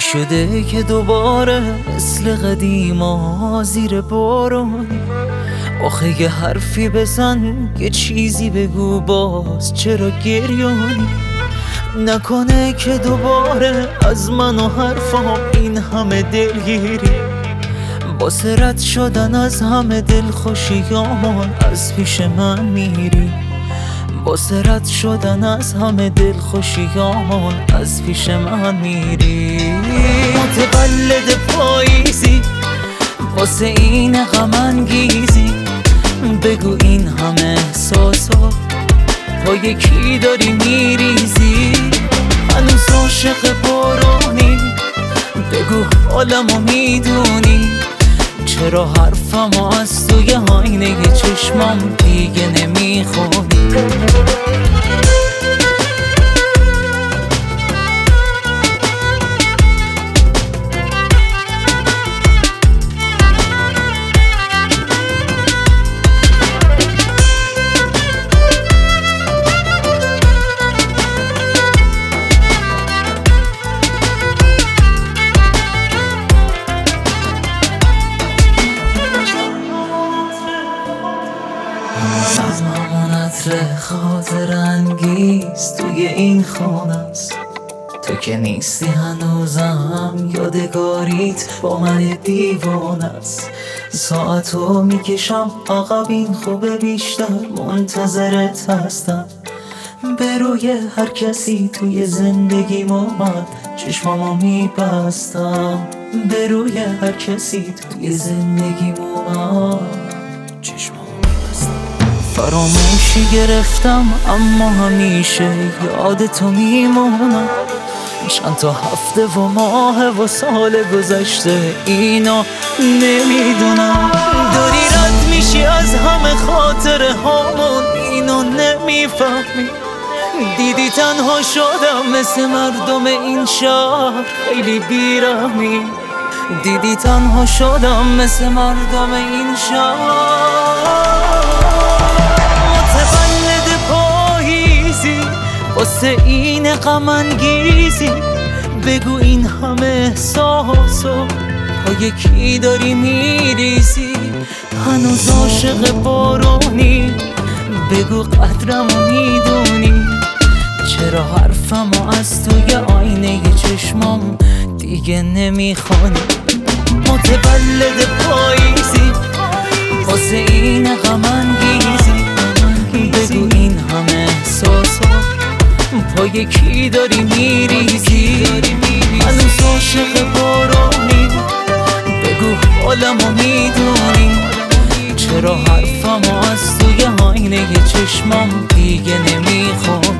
شده که دوباره مثل قدیما زیر بارونی؟ آخه یه حرفی بزن، یه چیزی بگو، باز چرا گریانی؟ نکنه که دوباره از من و حرفام این همه دلگیری، واسه رد شدن از همه دلخوشیامون از پیش من میری، واسه رد شدن از همه دلخوشیامون از پیش من میری. متولد پاییزی، واسه این غم انگیزی، بگو این همه احساسا پای کی داری میریزی؟ هنوز عاشق بارانی، بگو حالمو میدونی، چرا حرفمو از توی آینه چشمام دیگه نمیخونی؟ همون عطر خاطر انگیز توی این خونه است، تو که نیستی هنوزم یادگاریت با من دیوانه است. ساعتو میکشم عقب، این خوبه بیشتر منتظرت هستم. به روی هر کسی توی زندگیم اومد چشمامو میبستم، به روی هر کسی توی زندگیم اومد چشمامو فراموشی گرفتم، اما همیشه یادتو میمونم. چند تا هفته و ماه و سال گذشته اینو نمیدونم. داری رد میشی از همه خاطره هامون، اینو نمیفهمی. دیدی تنها شدم مثل مردم این شهر، خیلی بیرحمی. دیدی تنها شدم مثل مردم این شهر. واسه این غم انگیزی، بگو این همه احساسو پای کی داری میریزی؟ هنوز عاشق بارونی، بگو قدرمو میدونی، چرا حرفمو از توی آینه چشمام دیگه نمیخوانی؟ متولد پاییزی، واسه این غم انگیزی، بگو این همه احساسو پای کی داری میریزی؟ هنوز عاشق بارونی، بگو حالمو میدونی، چرا حرفمو از توی آینه چشمام دیگه نمیخوام؟